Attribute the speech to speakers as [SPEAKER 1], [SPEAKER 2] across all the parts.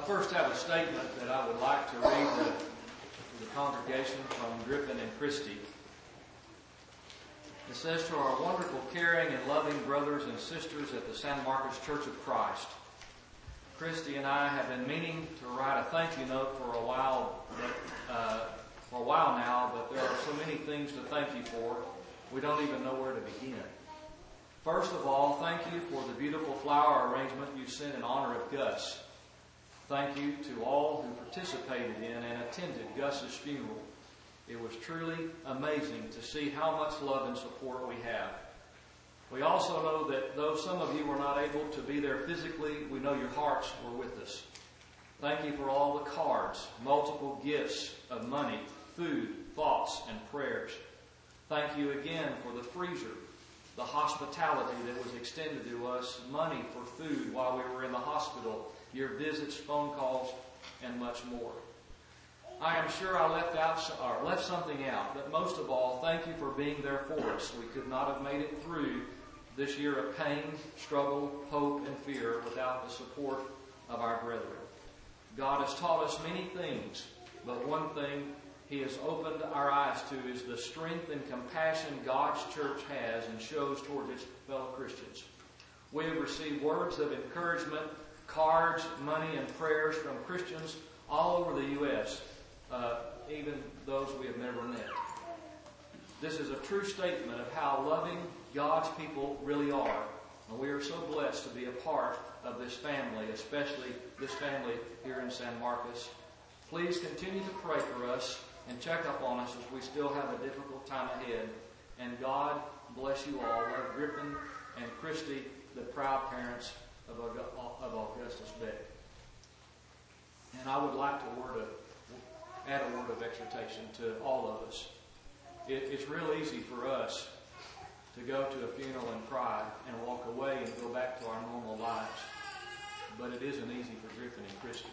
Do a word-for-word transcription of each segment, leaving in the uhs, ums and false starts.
[SPEAKER 1] first have a statement that I would like to read to, to the congregation from Griffin and Christie. It says, "To our wonderful, caring, and loving brothers and sisters at the San Marcos Church of Christ, Christy and I have been meaning to write a thank you note for a while, but, uh, for a while now, but there are so many things to thank you for, we don't even know where to begin. First of all, thank you for the beautiful flower arrangement you sent in honor of Gus. Thank you to all who participated in and attended Gus's funeral. It was truly amazing to see how much love and support we have. We also know that though some of you were not able to be there physically, we know your hearts were with us. Thank you for all the cards, multiple gifts of money, food, thoughts, and prayers. Thank you again for the freezer, the hospitality that was extended to us, money for food while we were in the hospital, your visits, phone calls, and much more. I am sure I left out or left something out, but most of all, thank you for being there for us. We could not have made it through this year of pain, struggle, hope, and fear without the support of our brethren. God has taught us many things, but one thing He has opened our eyes to is the strength and compassion God's church has and shows toward its fellow Christians. We have received words of encouragement, cards, money, and prayers from Christians all over the U S, uh, even those we have never met. This is a true statement of how loving God's people really are, and we are so blessed to be a part of this family, especially this family here in San Marcos. Please continue to pray for us and check up on us as we still have a difficult time ahead. And God bless you all. Love Griffin and Christy, the proud parents of Augustus Beck. And I would like to word of, add a word of exhortation to all of us. It, it's real easy for us to go to a funeral and cry and walk away and go back to our normal lives. But it isn't easy for Griffin and Christy.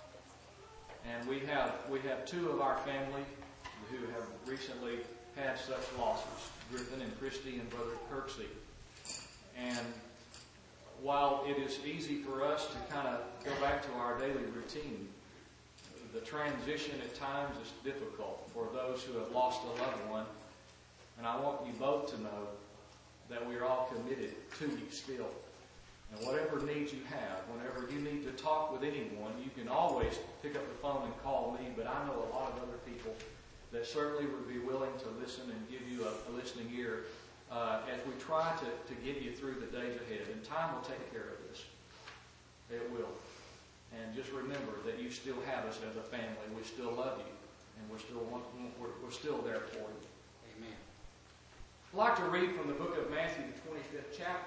[SPEAKER 1] And we have we have two of our family who have recently had such losses, Griffin and Christy and Brother Kirksey. And while it is easy for us to kind of go back to our daily routine, the transition at times is difficult for those who have lost a loved one. And I want you both to know that we are all committed to you still. And whatever needs you have, whenever you need to talk with anyone, you can always pick up the phone and call me, but I know a lot of other people that certainly would be willing to listen and give you a, a listening ear uh, as we try to, to get you through the days ahead. And time will take care of this. It will. And just remember that you still have us as a family. We still love you, and we're still we're, we're still there for you.
[SPEAKER 2] Amen.
[SPEAKER 1] I'd like to read from the book of Matthew, the twenty-fifth chapter.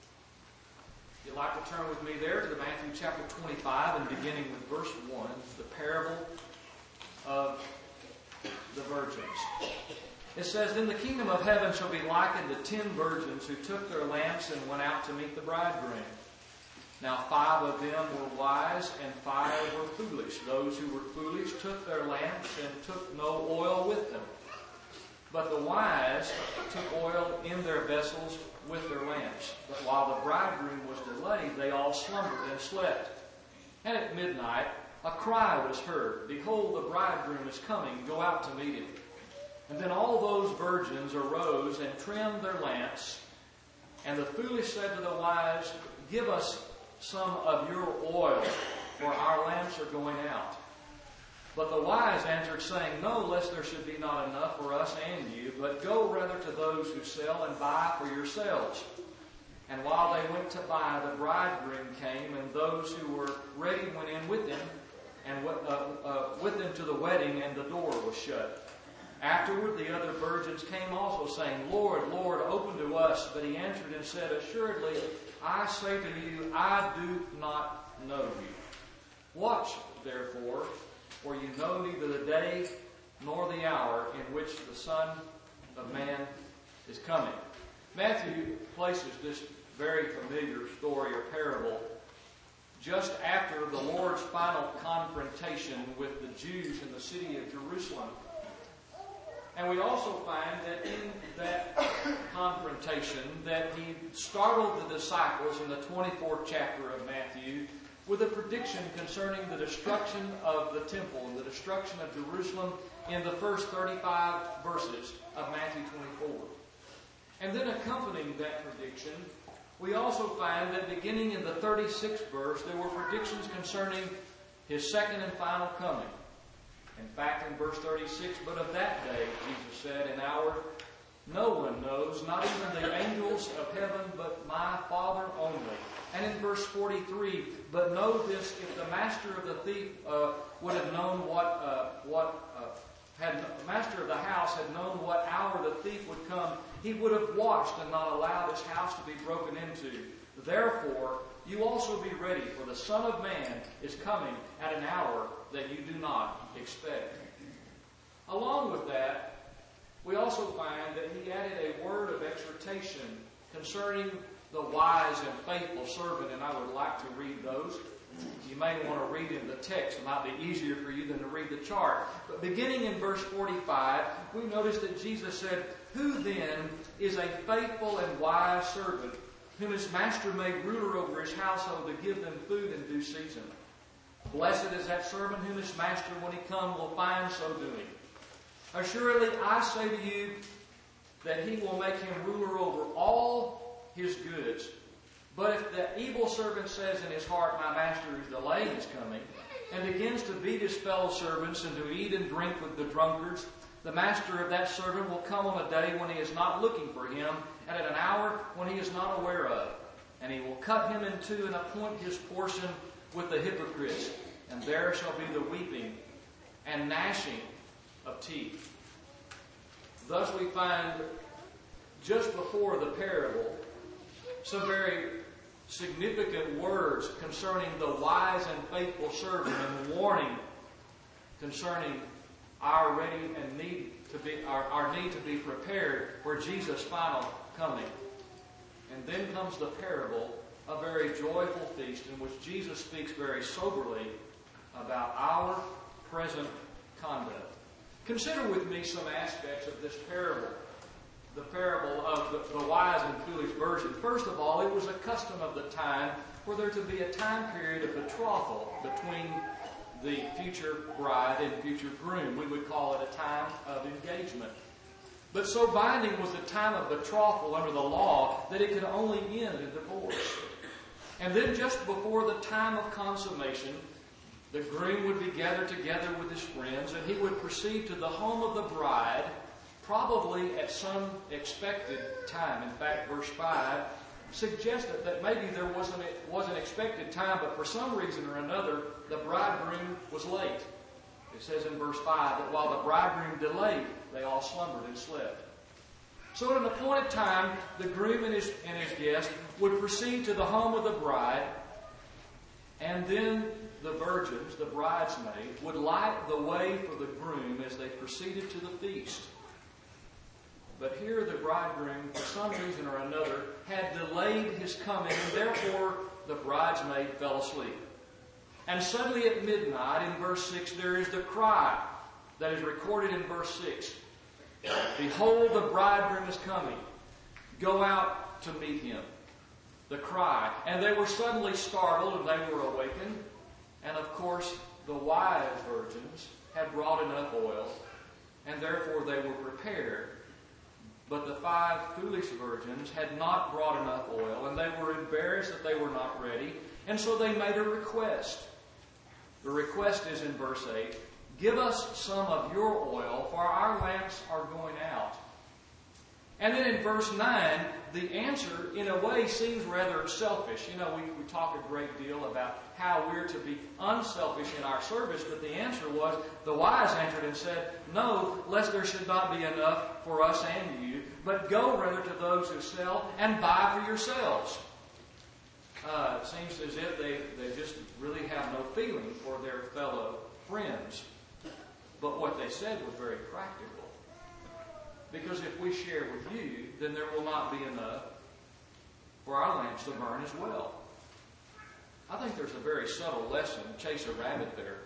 [SPEAKER 1] If you'd like to turn with me there to the Matthew chapter twenty-five and beginning with verse one, the parable of the virgins. It says, "Then the kingdom of heaven shall be likened to ten virgins who took their lamps and went out to meet the bridegroom. Now five of them were wise and five were foolish. Those who were foolish took their lamps and took no oil with them. But the wise took oil in their vessels with their lamps. But while the bridegroom was delayed, they all slumbered and slept. And at midnight a cry was heard, 'Behold, the bridegroom is coming, go out to meet him.' And then all those virgins arose and trimmed their lamps. And the foolish said to the wise, 'Give us some of your oil, for our lamps are going out.' But the wise answered, saying, 'No, lest there should be not enough for us and you, but go rather to those who sell and buy for yourselves.' And while they went to buy, the bridegroom came, and those who were ready went in with him, and uh, uh, with him to the wedding, and the door was shut. Afterward the other virgins came also, saying, 'Lord, Lord, open to us.' But he answered and said, 'Assuredly, I say to you, I do not know you. Watch, therefore, for you know neither the day nor the hour in which the Son of Man is coming.'" Matthew places this very familiar story or parable just after the Lord's final confrontation with the Jews in the city of Jerusalem. And we also find that in that confrontation that he startled the disciples in the twenty-fourth chapter of Matthew with a prediction concerning the destruction of the temple and the destruction of Jerusalem in the first thirty-five verses of Matthew twenty-four. And then accompanying that prediction, we also find that beginning in the thirty-sixth verse, there were predictions concerning His second and final coming. In fact, in verse thirty-six, but of that day, Jesus said, an hour no one knows, not even the angels of heaven, but my Father only. And in verse forty-three, but know this, if the master of the thief uh, would have known what, uh, what uh, had the master of the house had known what hour the thief would come, he would have watched and not allowed his house to be broken into. Therefore, you also be ready, for the Son of Man is coming at an hour that you do not expect. Along with that, we also find that he added a word of exhortation concerning the wise and faithful servant, and I would like to read those. You may want to read in the text. It might be easier for you than to read the chart. But beginning in verse forty-five, we notice that Jesus said, who then is a faithful and wise servant, whom his master made ruler over his household to give them food in due season? Blessed is that servant whom his master, when he come, will find so doing. Assuredly, I say to you that he will make him ruler over all his goods. But if the evil servant says in his heart, my master is delaying his coming, and begins to beat his fellow servants and to eat and drink with the drunkards, the master of that servant will come on a day when he is not looking for him, and at an hour when he is not aware of. And he will cut him in two and appoint his portion with the hypocrites. And there shall be the weeping and gnashing of teeth. Thus we find, just before the parable, some very significant words concerning the wise and faithful servant, and warning concerning our ready and need to be our, our need to be prepared for Jesus' final coming. And then comes the parable, a very joyful feast in which Jesus speaks very soberly about our present conduct. Consider with me some aspects of this parable. The parable of the, the wise and foolish virgin. First of all, it was a custom of the time for there to be a time period of betrothal between the future bride and future groom. We would call it a time of engagement. But so binding was the time of betrothal under the law that it could only end in divorce. And then just before the time of consummation, the groom would be gathered together with his friends, and he would proceed to the home of the bride, probably at some expected time. In fact, verse five suggested that maybe there wasn't it was an expected time, but for some reason or another, the bridegroom was late. It says in verse five that while the bridegroom delayed, they all slumbered and slept. So at an appointed time, the groom and his, and his guest would proceed to the home of the bride, and then the virgins, the bridesmaids, would light the way for the groom as they proceeded to the feast. But here the bridegroom, for some reason or another, had delayed his coming, and therefore the bridesmaid fell asleep. And suddenly at midnight, in verse six, there is the cry that is recorded in verse six. Behold, the bridegroom is coming. Go out to meet him. The cry. And they were suddenly startled, and they were awakened. And of course, the wise virgins had brought enough oil, and therefore they were prepared. But the five foolish virgins had not brought enough oil, and they were embarrassed that they were not ready, and so they made a request. The request is in verse eight, give us some of your oil, for our lamps are going out. And then in verse nine, the answer, in a way, seems rather selfish. You know, we, we talk a great deal about how we're to be unselfish in our service, but the answer was, the wise answered and said, no, lest there should not be enough for us and you, but go rather to those who sell and buy for yourselves. Uh, it seems as if they, they just really have no feeling for their fellow friends. But what they said was very practical. Because if we share with you, then there will not be enough for our lamps to burn as well. I think there's a very subtle lesson, chase a rabbit there.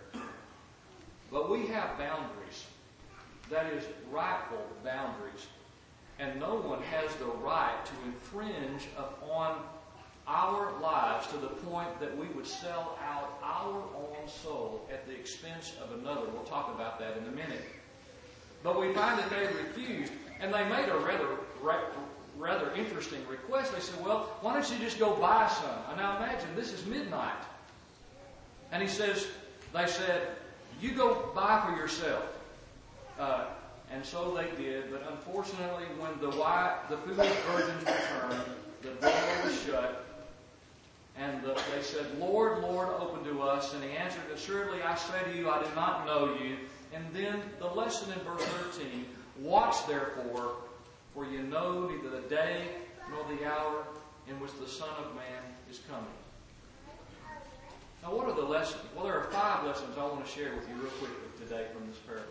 [SPEAKER 1] But we have boundaries. That is, rightful boundaries. And no one has the right to infringe upon our lives to the point that we would sell out our own soul at the expense of another. We'll talk about that in a minute. But we find that they refused, and they made a rather rather interesting request. They said, well, why don't you just go buy some? And now imagine, this is midnight. And he says, they said, you go buy for yourself. Uh, and so they did, but unfortunately, when the wife, the foolish virgins returned, the door was shut, and the, they said, Lord, Lord, open to us. And he answered, assuredly, I say to you, I did not know you. And then the lesson in verse thirteen, watch therefore, for you know neither the day nor the hour in which the Son of Man is coming. Now, what are the lessons? Well, there are five lessons I want to share with you real quickly today from this parable.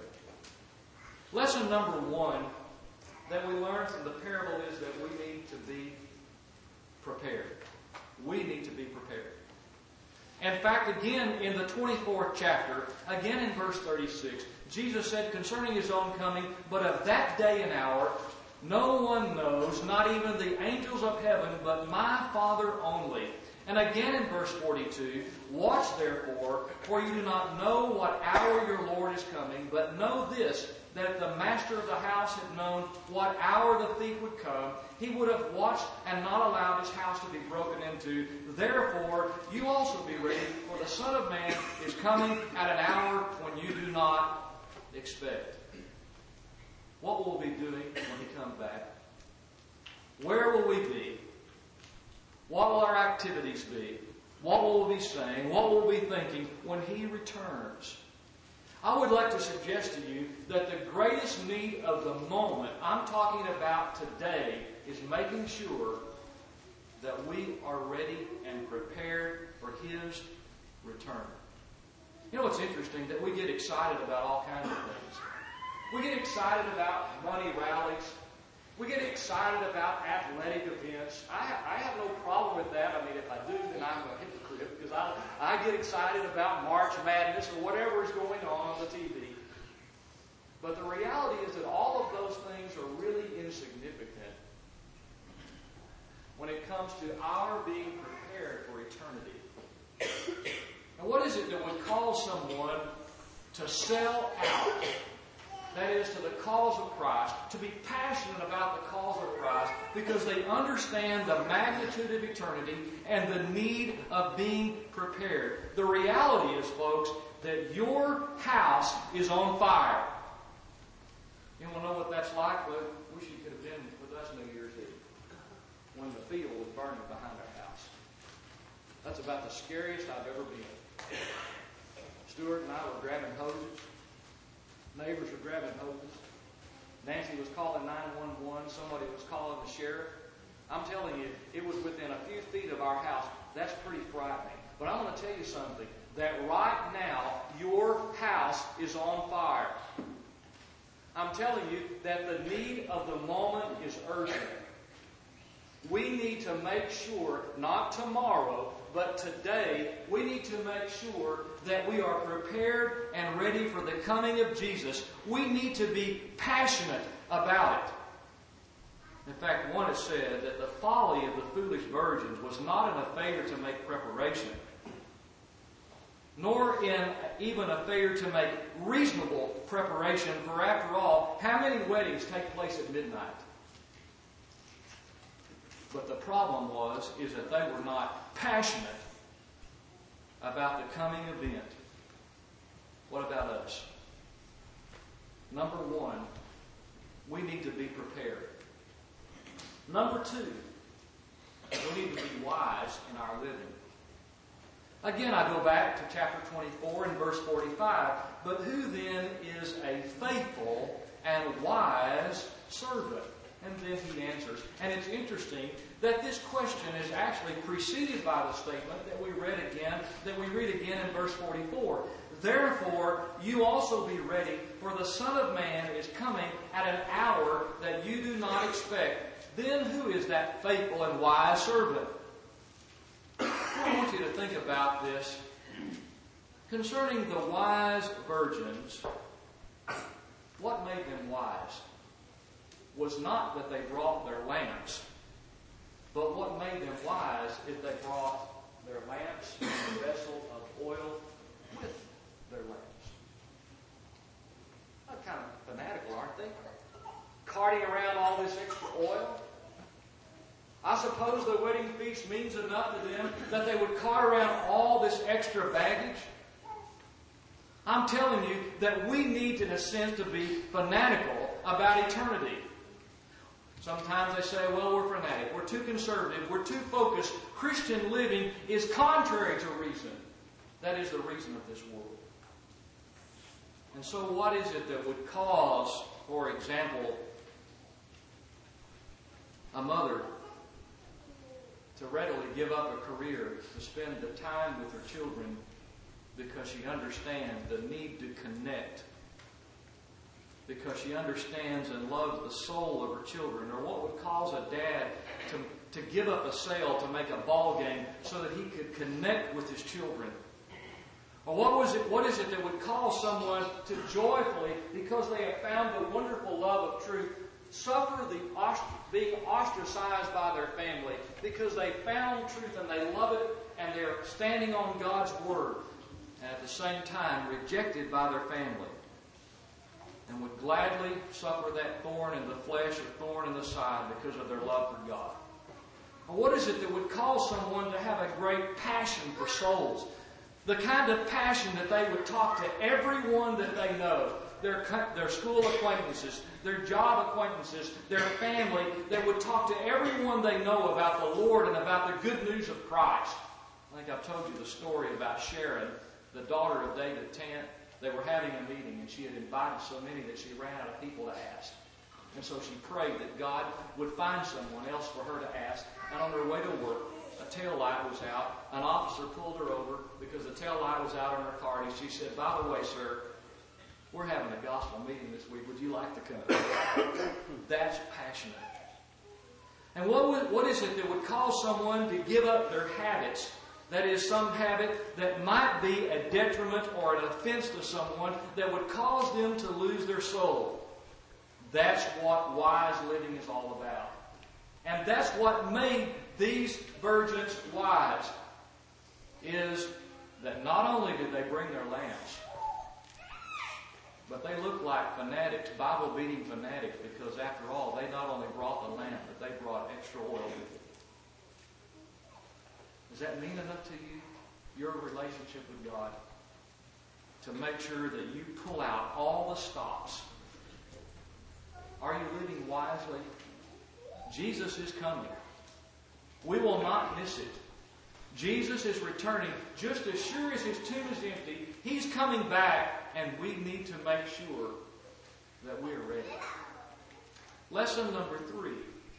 [SPEAKER 1] Lesson number one that we learn from the parable is that we need to be prepared. We need to be prepared. In fact, again, in the twenty-fourth chapter, again in verse thirty-six, Jesus said concerning His own coming, but of that day and hour, no one knows, not even the angels of heaven, but my Father only. And again in verse forty-two, watch therefore, for you do not know what hour your Lord is coming, but know this, that if the master of the house had known what hour the thief would come, he would have watched and not allowed his house to be broken into. Therefore, you also be ready, for the Son of Man is coming at an hour when you do not expect. What will we be doing when He comes back? Where will we be? What will our activities be? What will we be saying? What will we be thinking when He returns? I would like to suggest to you that the greatest need of the moment I'm talking about today is making sure that we are ready and prepared for His return. You know what's interesting? That we get excited about all kinds of things. We get excited about money rallies. We get excited about athletic events. I, I have no problem with that. I mean, if I do, then I'm a hypocrite, because I, I get excited about March Madness or whatever is going on on the T V. But the reality is that all of those things are really insignificant when it comes to our being prepared for eternity. And what is it that would cause someone to sell out? That is, to the cause of Christ, to be passionate about the cause of Christ, because they understand the magnitude of eternity and the need of being prepared. The reality is, folks, that your house is on fire. You want to know what that's like? Well, wish you could have been with us New Year's Eve, when the field was burning behind our house. That's about the scariest I've ever been. Stuart and I were grabbing hoses. Neighbors were grabbing hoses. Nancy was calling nine one one. Somebody was calling the sheriff. I'm telling you, it was within a few feet of our house. That's pretty frightening. But I'm going to tell you something. That right now, your house is on fire. I'm telling you that the need of the moment is urgent. We need to make sure, not tomorrow, but today, we need to make sure that we are prepared and ready for the coming of Jesus. We need to be passionate about it. In fact, one has said that the folly of the foolish virgins was not in a failure to make preparation, nor in even a failure to make reasonable preparation, for after all, how many weddings take place at midnight? But the problem was, is that they were not passionate about the coming event. What about us? Number one, we need to be prepared. Number two, we need to be wise in our living. Again, I go back to chapter twenty-four and verse forty-five. But who then is a faithful and wise servant? And then he answers. And it's interesting that this question is actually preceded by the statement that we read again, that we read again in verse forty-four. Therefore, you also be ready, for the Son of Man is coming at an hour that you do not expect. Then who is that faithful and wise servant? I want you to think about this. Concerning the wise virgins, what made them wise was not that they brought their lamps, But what made them wise is they brought their lamps and a vessel of oil with their lamps. They're kind of fanatical, aren't they? Carting around all this extra oil. I suppose the wedding feast means enough to them that they would cart around all this extra baggage. I'm telling you that we need, in a sense, to be fanatical about eternity. Sometimes they say, well, we're fanatic, we're too conservative, we're too focused. Christian living is contrary to reason. That is the reason of this world. And so what is it that would cause, for example, a mother to readily give up a career to spend the time with her children because she understands the need to connect, because she understands and loves the soul of her children? Or what would cause a dad to, to give up a sale to make a ball game so that he could connect with his children? Or what was it? What is it that would cause someone to joyfully, because they have found the wonderful love of truth, suffer the being ostracized by their family because they found truth and they love it and they're standing on God's Word, and at the same time rejected by their family, and would gladly suffer that thorn in the flesh or thorn in the side because of their love for God? Or what is it that would cause someone to have a great passion for souls? The kind of passion that they would talk to everyone that they know, their, their school acquaintances, their job acquaintances, their family, they would talk to everyone they know about the Lord and about the good news of Christ. I think I've told you the story about Sharon, the daughter of David Tant. They were having a meeting, and she had invited so many that she ran out of people to ask. And so she prayed that God would find someone else for her to ask. And on her way to work, a tail light was out. An officer pulled her over because the tail light was out on her car. And she said, "By the way, sir, we're having a gospel meeting this week. Would you like to come?" That's passionate. And what would, what is it that would cause someone to give up their habits? That is, some habit that might be a detriment or an offense to someone that would cause them to lose their soul. That's what wise living is all about. And that's what made these virgins wise, is that not only did they bring their lamps, but they looked like fanatics, Bible-beating fanatics, because after all, they not only brought the lamp, but they brought extra oil with it. Does that mean enough to you, your relationship with God, to make sure that you pull out all the stops? Are you living wisely? Jesus is coming. We will not miss it. Jesus is returning just as sure as his tomb is empty. He's coming back, and we need to make sure that we're ready. Lesson number three.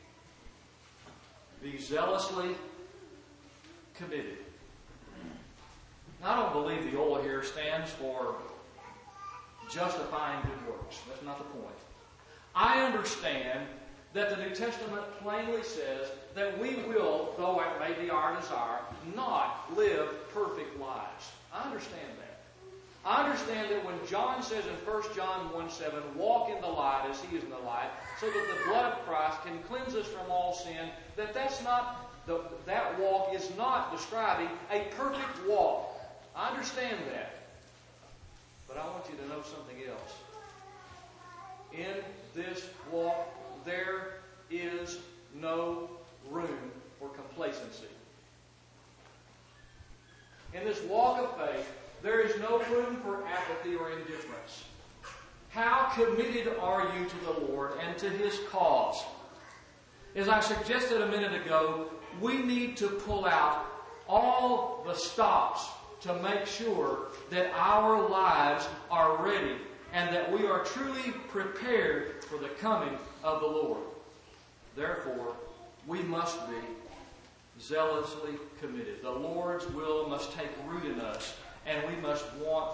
[SPEAKER 1] Be zealously committed. Now, I don't believe the oil here stands for justifying good works. That's not the point. I understand that the New Testament plainly says that we will, though it may be our desire, not live perfect lives. I understand that. I understand that when John says in First John one seven, walk in the light as he is in the light, so that the blood of Christ can cleanse us from all sin, that that's not, the, that walk is not describing a perfect walk. I understand that. But I want you to know something else. In this walk, there is no room for complacency. In this walk of faith, there is no room for apathy or indifference. How committed are you to the Lord and to his cause? As I suggested a minute ago, we need to pull out all the stops to make sure that our lives are ready and that we are truly prepared for the coming of the Lord. Therefore, we must be zealously committed. The Lord's will must take root in us, and we must want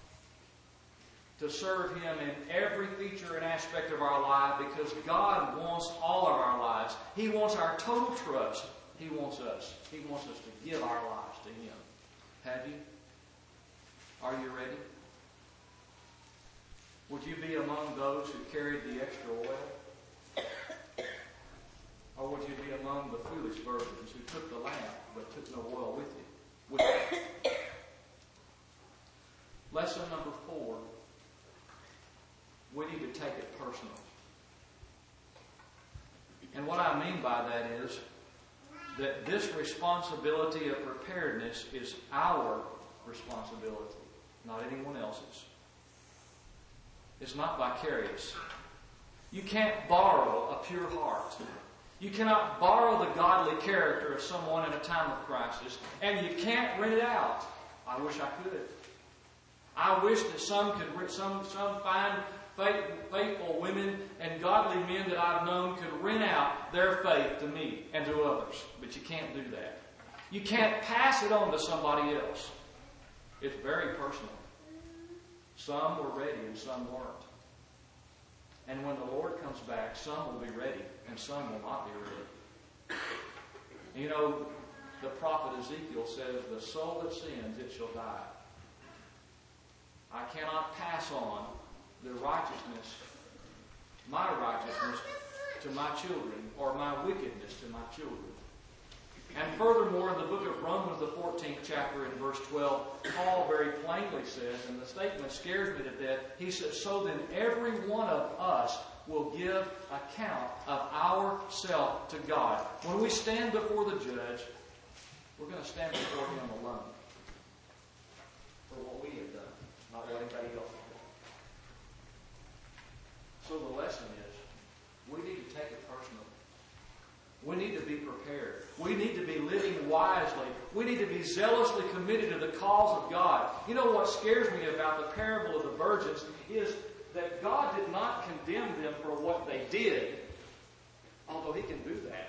[SPEAKER 1] to serve him in every feature and aspect of our life, because God wants all of our lives. He wants our total trust. He wants us. He wants us to give our lives to him. Have you? Are you ready? Would you be among those who carried the extra oil? Or would you be among the foolish foolish virgins who took the lamp but took no oil with you. With them. Lesson number four. We need to take it personal. And what I mean by that is that this responsibility of preparedness is our responsibility, not anyone else's. It's not vicarious. You can't borrow a pure heart. You cannot borrow the godly character of someone in a time of crisis, and you can't rent it out. I wish I could. I wish that some could, some some fine, faithful women and godly men that I've known could rent out their faith to me and to others. But you can't do that. You can't pass it on to somebody else. It's very personal. Some were ready and some weren't. And when the Lord comes back, some will be ready and some will not be ready. You know, the prophet Ezekiel says, the soul that sins, it shall die. I cannot pass on the righteousness, my righteousness, to my children, or my wickedness to my children. And furthermore, in the book of Romans, the fourteenth chapter, in verse twelve, Paul very plainly says, and the statement scares me to death, he says, so then every one of us will give account of ourself to God. When we stand before the judge, we're going to stand before him alone for what we have done, not what anybody else has done. So the lesson is, we need to take it personally. We need to be prepared. We need to be living wisely. We need to be zealously committed to the cause of God. You know what scares me about the parable of the virgins is that God did not condemn them for what they did, although He can do that.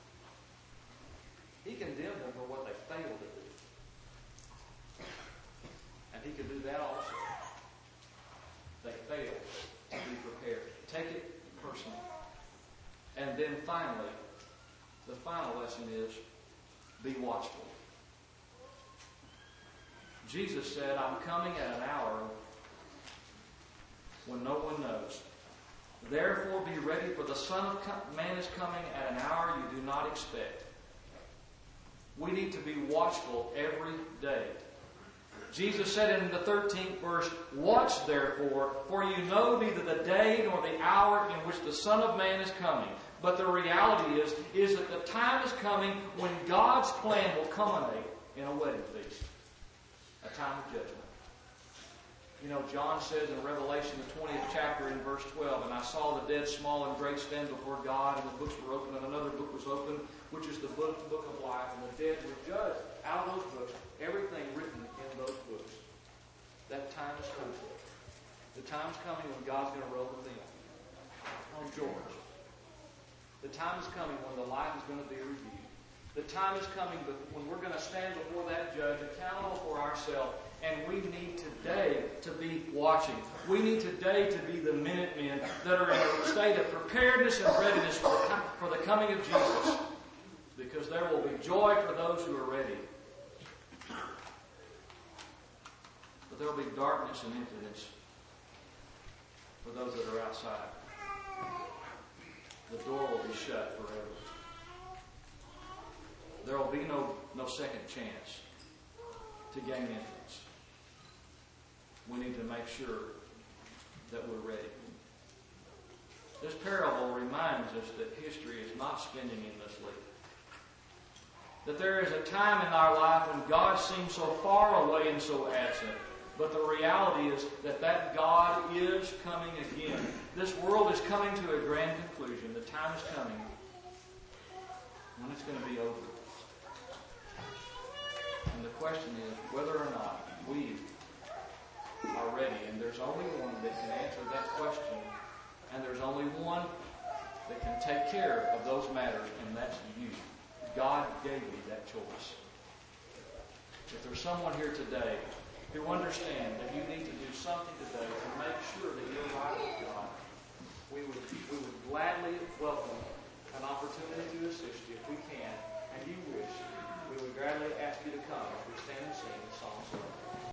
[SPEAKER 1] He condemned them for what they failed to do. And He can do that also. They failed to be prepared. Take it personally. And then finally, the final lesson is, be watchful. Jesus said, I'm coming at an hour when no one knows. Therefore be ready, for the Son of Man is coming at an hour you do not expect. We need to be watchful every day. Jesus said in the thirteenth verse, watch therefore, for you know neither the day nor the hour in which the Son of Man is coming. But the reality is, is that the time is coming when God's plan will culminate in a wedding feast. A time of judgment. You know, John says in Revelation, the twentieth chapter in verse twelve, and I saw the dead, small and great, stand before God, and the books were opened, and another book was opened, which is the book, book of life, and the dead were judged out of those books, everything written in those books. That time is coming. The time is coming when God's going to roll the film on George. The time is coming when the life is going to be reviewed. The time is coming when we're going to stand before that judge, accountable for ourselves. And we need today to be watching. We need today to be the Minutemen that are in a state of preparedness and readiness for the, for the coming of Jesus. Because there will be joy for those who are ready. But there will be darkness and emptiness for those that are outside. The door will be shut forever. There will be no, no second chance to gain entrance. We need to make sure that we're ready. This parable reminds us that history is not spinning endlessly. That there is a time in our life when God seems so far away and so absent. But the reality is that that God is coming again. This world is coming to a grand conclusion. The time is coming when it's going to be over. And the question is whether or not we are ready. And there's only one that can answer that question. And there's only one that can take care of those matters, and that's you. God gave you that choice. If there's someone here today who understands that you need to do something today to make sure that you're right with God, we would, we would gladly welcome an opportunity to assist you if we can, and you wish, we would gladly ask you to come as we stand and sing the song.